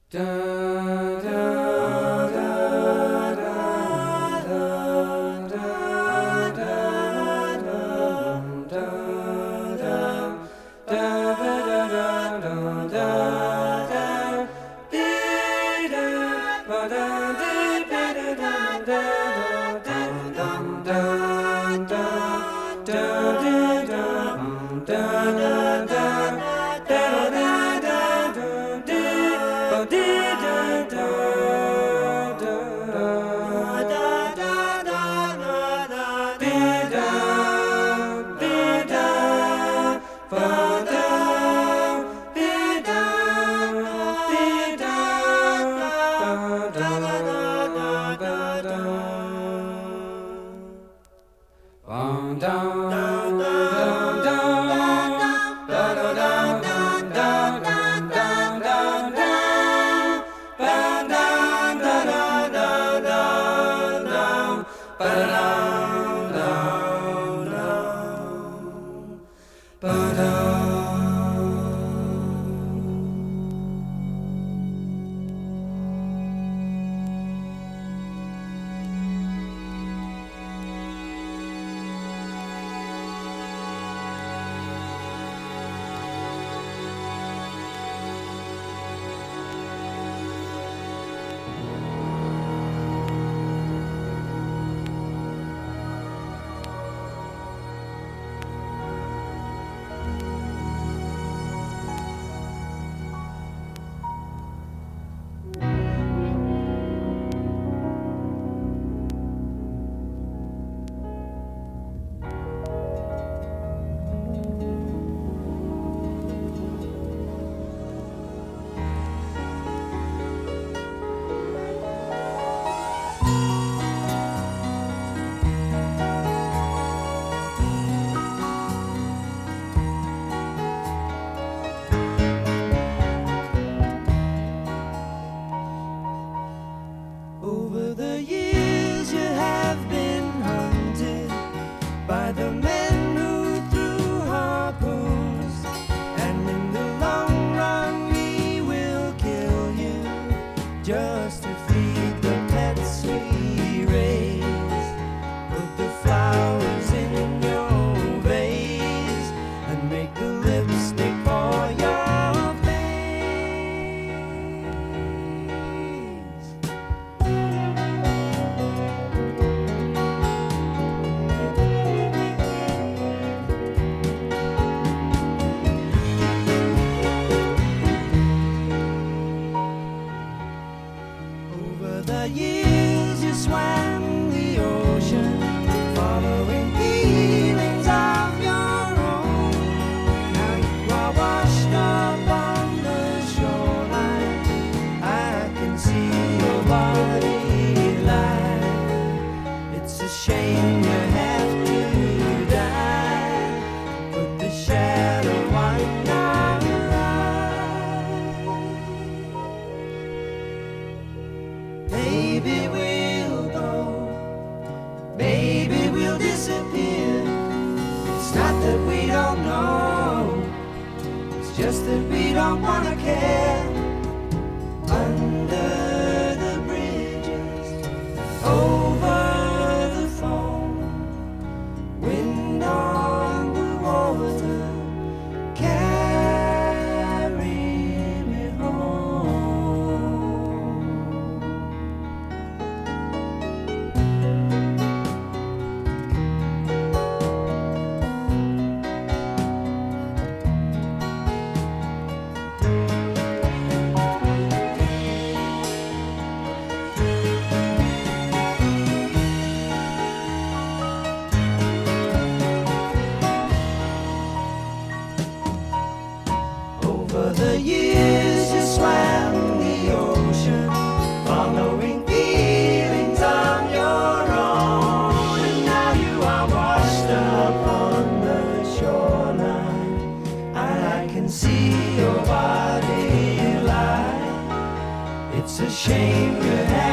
Over the years you have been hunted by the men who threw harpoons, and in the long run we will kill you just to feed the pets we raise. Put the flowers in your vase and make the lipstick for your face. Over the years you swam the ocean, following feelings of your own. Now you are washed up on the shoreline. I can see your body lie. It's a shame you have to die. Put the shadow on your eye. Maybe we'll go, maybe we'll disappear. It's not that we don't know, it's just that we don't wanna care. Under the bridges, over the foam, wind on the water, carry me home. Over the years you swam the ocean, following feelings on your own, and now you are washed up on the shoreline. I can see your body lie. It's a shame you have